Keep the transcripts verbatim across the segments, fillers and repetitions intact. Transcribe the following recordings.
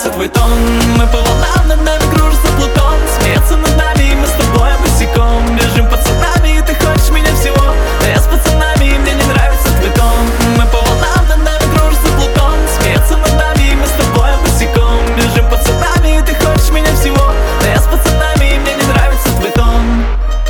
нравится твой тон. Мы по волнам, над нами кружится Плутон. Смеется над нами, и мы с тобой босиком бежим пацанами, и ты хочешь меня всего. А я с пацанами, и мне не нравится твой тон. Мы по волнам, над нами кружится Плутон. Смеется над нами, и мы с тобой босиком бежим пацанами, и ты хочешь меня всего. А я с пацанами, и мне не нравится твой тон.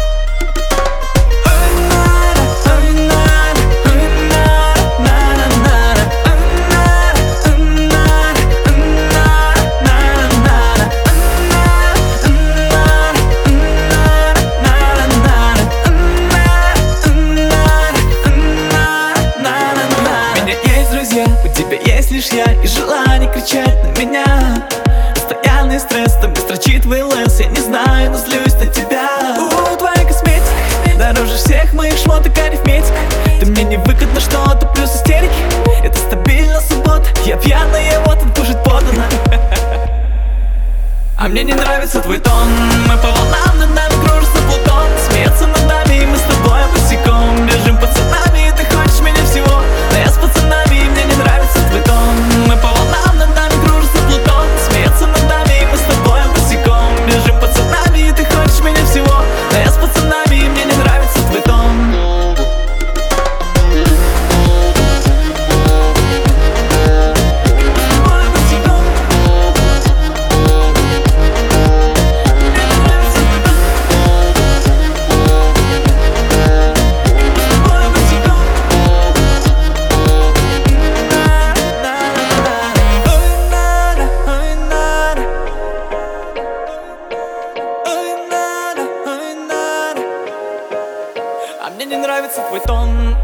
У тебя есть лишь я и желание кричать на меня. Постоянный стресс, там не строчит в ЛС. Я не знаю, но злюсь на тебя. У, твоя косметика дороже всех моих шмоток арифметик. Ты мне невыгодно что-то плюс истерики. Это стабильно суббота, я пьяная, вот он кушать подано. А мне не нравится твой тон. Мы по волнам, над нами кружится Плутон. Смеется над нами, и мы с тобой босиком бежим пацанами, и ты хочешь меня всего. Но я с пацанами, и мне не нравится твой тон. Мы по волнам, над нами кружится Плутон. Смеется над нами, и мы с тобой босиком бежим пацанами, и ты хочешь меня всего. Но я с пацанами, и мне не нравится твой тон. А мне не нравится твой тон.